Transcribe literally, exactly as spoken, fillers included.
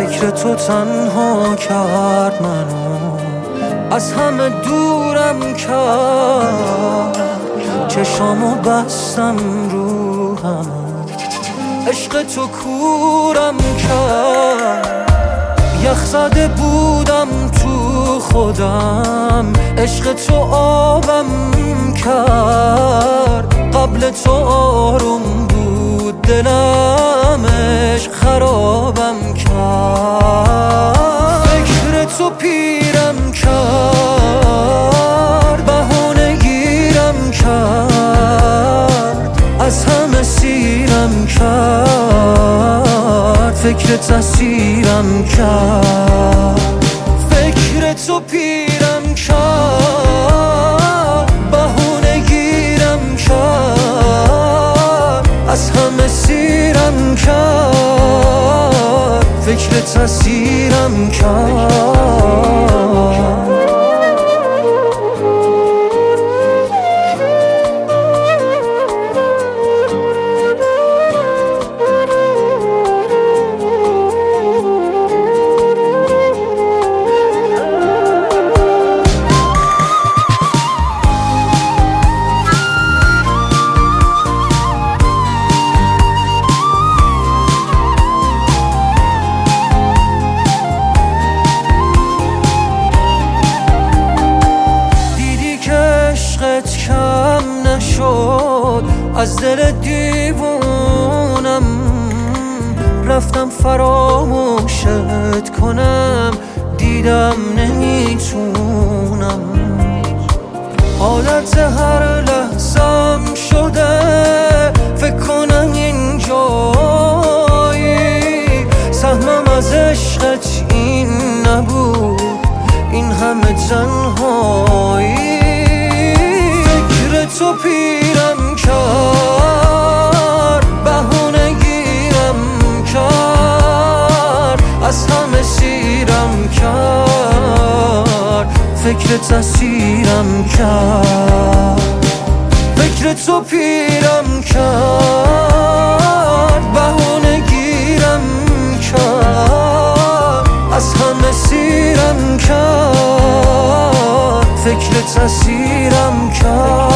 فکر تو تنها کرد منو، از همه دورم کرد. چشامو بستم رو همه، عشق تو کورم کرد. یخ زده بودم تو خودم، عشق تو آبم کرد. قبل تو آروم بود دلم، عشق خرابم کرد. فکر تو پیرم کرد، بهونه گیرم کرد، از همه سیرم کرد. فکر تسیرم کرد. فکر تو پیرم کرد، بهونه گیرم کرد، از همه سیرم کرد. فکر تسیرم کرد. کم نشد از دل دیوونم، رفتم فراموشت کنم، دیدم نمیتونم. حالت هر لحظم شده فکر کنم اینجایی. سهمم از عشقت این نبود، این همه تنهایی. تو پیرم کرد، بهونه گیرم کرد، از همه سیرم کرد. فکر تسیرم کرد. فکر تو پیرم کرد، بهونه گیرم کرد، از همه سیرم کرد. فکر تسیرم کرد.